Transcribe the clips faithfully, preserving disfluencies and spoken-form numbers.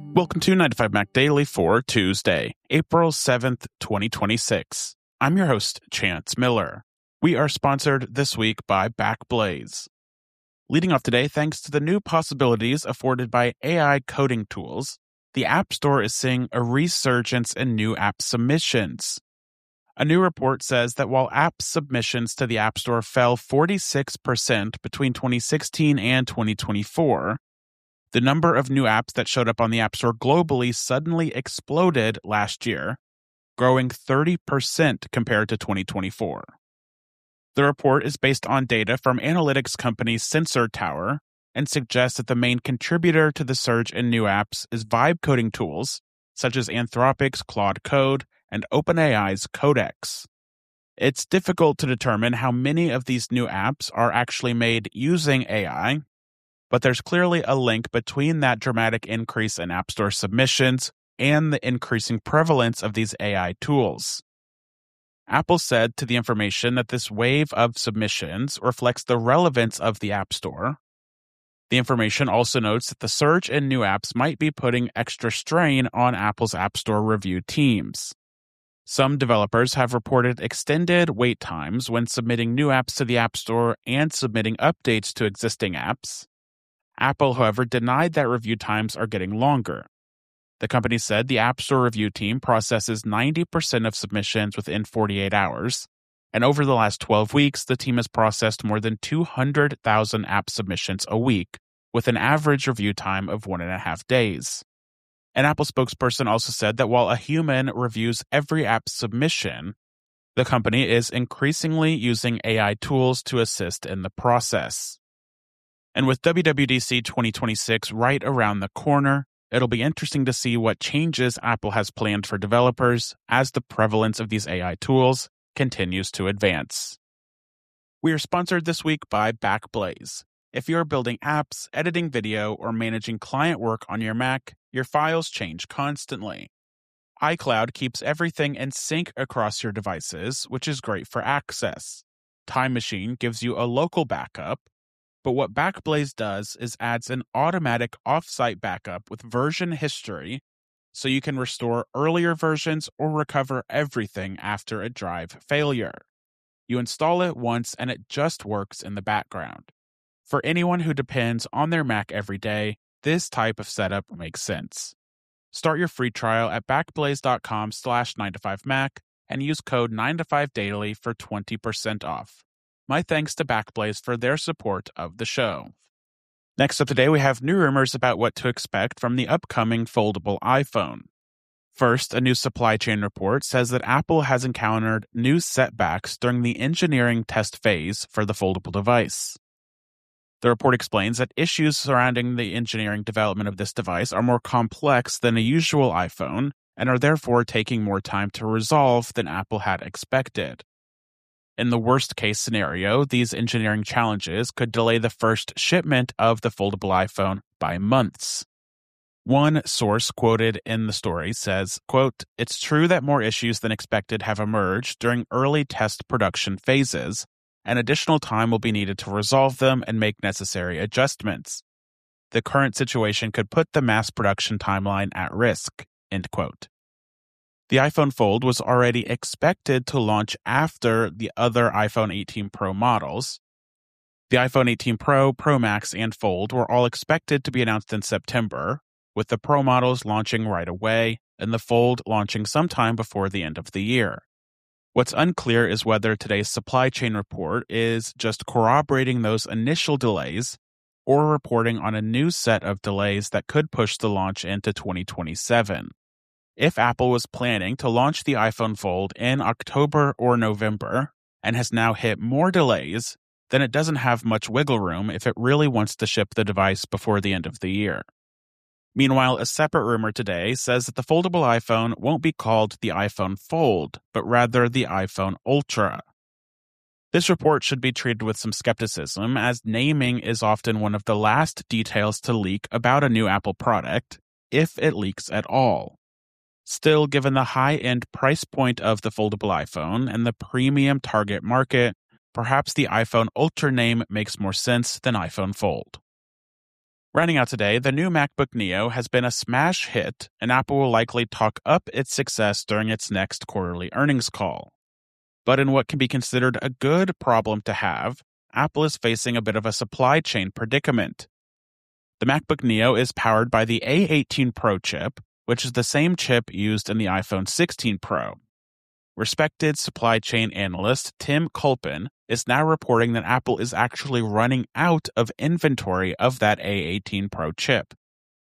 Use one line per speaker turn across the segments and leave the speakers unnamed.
Welcome to nine to five Mac Daily for Tuesday, April seventh, twenty twenty-six. I'm your host, Chance Miller. We are sponsored this week by Backblaze. Leading off today, thanks to the new possibilities afforded by A I coding tools, the App Store is seeing a resurgence in new app submissions. A new report says that while app submissions to the App Store fell forty-six percent between twenty sixteen and twenty twenty-four, the number of new apps that showed up on the App Store globally suddenly exploded last year, growing thirty percent compared to twenty twenty-four. The report is based on data from analytics company Sensor Tower and suggests that the main contributor to the surge in new apps is vibe coding tools such as Anthropic's Claude Code and OpenAI's Codex. It's difficult to determine how many of these new apps are actually made using A I, but there's clearly a link between that dramatic increase in App Store submissions and the increasing prevalence of these A I tools. Apple said to the information that this wave of submissions reflects the relevance of the App Store. The information also notes that the surge in new apps might be putting extra strain on Apple's App Store review teams. Some developers have reported extended wait times when submitting new apps to the App Store and submitting updates to existing apps. Apple, however, denied that review times are getting longer. The company said the App Store review team processes ninety percent of submissions within forty-eight hours, and over the last twelve weeks, the team has processed more than two hundred thousand app submissions a week, with an average review time of one and a half days. An Apple spokesperson also said that while a human reviews every app submission, the company is increasingly using A I tools to assist in the process. And with W W D C twenty twenty-six right around the corner, it'll be interesting to see what changes Apple has planned for developers as the prevalence of these A I tools continues to advance. We are sponsored this week by Backblaze. If you're building apps, editing video, or managing client work on your Mac, your files change constantly. iCloud keeps everything in sync across your devices, which is great for access. Time Machine gives you a local backup. But what Backblaze does is adds an automatic off-site backup with version history so you can restore earlier versions or recover everything after a drive failure. You install it once and it just works in the background. For anyone who depends on their Mac every day, this type of setup makes sense. Start your free trial at backblaze.com slash 9to5mac and use code nine to five daily for twenty percent off. My thanks to Backblaze for their support of the show. Next up today, we have new rumors about what to expect from the upcoming foldable iPhone. First, a new supply chain report says that Apple has encountered new setbacks during the engineering test phase for the foldable device. The report explains that issues surrounding the engineering development of this device are more complex than a usual iPhone and are therefore taking more time to resolve than Apple had expected. In the worst-case scenario, these engineering challenges could delay the first shipment of the foldable iPhone by months. One source quoted in the story says, quote, "It's true that more issues than expected have emerged during early test production phases, and additional time will be needed to resolve them and make necessary adjustments. The current situation could put the mass production timeline at risk," end quote. The iPhone Fold was already expected to launch after the other iPhone eighteen Pro models. The iPhone eighteen Pro, Pro Max, and Fold were all expected to be announced in September, with the Pro models launching right away and the Fold launching sometime before the end of the year. What's unclear is whether today's supply chain report is just corroborating those initial delays or reporting on a new set of delays that could push the launch into twenty twenty-seven. If Apple was planning to launch the iPhone Fold in October or November and has now hit more delays, then it doesn't have much wiggle room if it really wants to ship the device before the end of the year. Meanwhile, a separate rumor today says that the foldable iPhone won't be called the iPhone Fold, but rather the iPhone Ultra. This report should be treated with some skepticism, as naming is often one of the last details to leak about a new Apple product, if it leaks at all. Still, given the high-end price point of the foldable iPhone and the premium target market, perhaps the iPhone Ultra name makes more sense than iPhone Fold. Rounding out today, the new MacBook Neo has been a smash hit, and Apple will likely talk up its success during its next quarterly earnings call. But in what can be considered a good problem to have, Apple is facing a bit of a supply chain predicament. The MacBook Neo is powered by the A eighteen Pro chip, which is the same chip used in the iPhone sixteen Pro. Respected supply chain analyst Tim Culpin is now reporting that Apple is actually running out of inventory of that A eighteen Pro chip.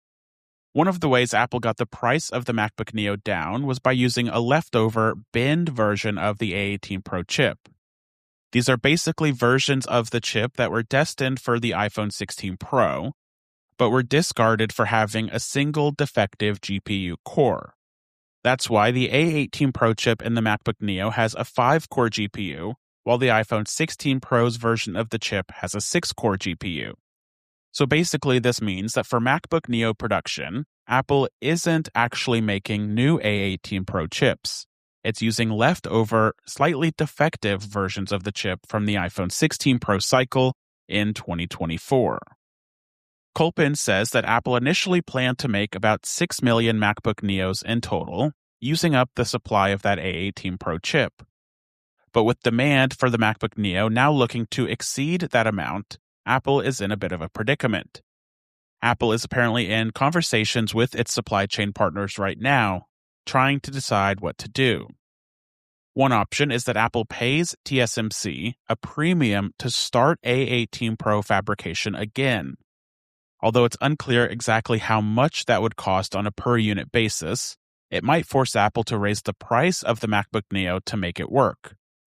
One of the ways Apple got the price of the MacBook Neo down was by using a leftover binned version of the A eighteen Pro chip. These are basically versions of the chip that were destined for the iPhone sixteen Pro, but were discarded for having a single defective G P U core. That's why the A eighteen Pro chip in the MacBook Neo has a five core G P U, while the iPhone sixteen Pro's version of the chip has a six core G P U. So basically, this means that for MacBook Neo production, Apple isn't actually making new A eighteen Pro chips. It's using leftover, slightly defective versions of the chip from the iPhone sixteen Pro cycle in twenty twenty-four. Culpin says that Apple initially planned to make about six million MacBook Neos in total, using up the supply of that A eighteen Pro chip. But with demand for the MacBook Neo now looking to exceed that amount, Apple is in a bit of a predicament. Apple is apparently in conversations with its supply chain partners right now, trying to decide what to do. One option is that Apple pays T S M C a premium to start A eighteen Pro fabrication again. Although it's unclear exactly how much that would cost on a per-unit basis, it might force Apple to raise the price of the MacBook Neo to make it work.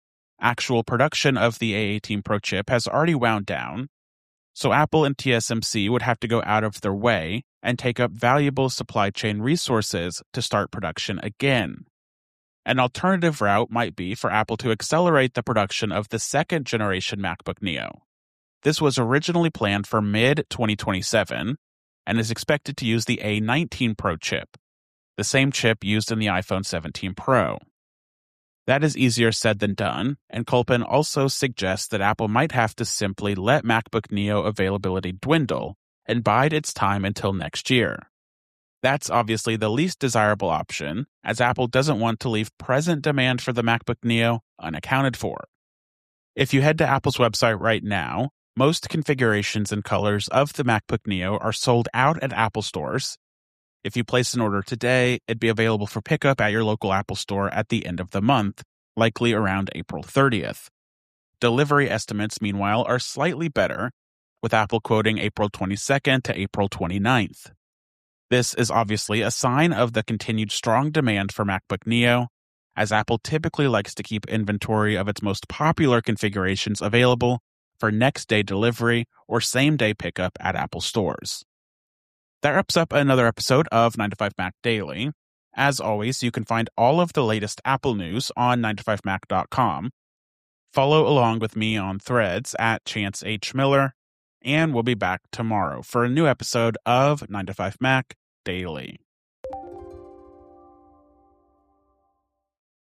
Actual production of the A eighteen Pro chip has already wound down, so Apple and T S M C would have to go out of their way and take up valuable supply chain resources to start production again. An alternative route might be for Apple to accelerate the production of the second generation MacBook Neo. This was originally planned for mid twenty twenty-seven and is expected to use the A nineteen Pro chip, the same chip used in the iPhone seventeen Pro. That is easier said than done, and Culpin also suggests that Apple might have to simply let MacBook Neo availability dwindle and bide its time until next year. That's obviously the least desirable option, as Apple doesn't want to leave present demand for the MacBook Neo unaccounted for. If you head to Apple's website right now, most configurations and colors of the MacBook Neo are sold out at Apple stores. If you place an order today, it'd be available for pickup at your local Apple store at the end of the month, likely around April thirtieth. Delivery estimates, meanwhile, are slightly better, with Apple quoting April twenty-second to April twenty-ninth. This is obviously a sign of the continued strong demand for MacBook Neo, as Apple typically likes to keep inventory of its most popular configurations available for next-day delivery or same-day pickup at Apple stores. That wraps up another episode of nine to five Mac Daily. As always, you can find all of the latest Apple news on nine to five mac dot com. Follow along with me on Threads at Chance H. Miller, and we'll be back tomorrow for a new episode of nine to five Mac Daily.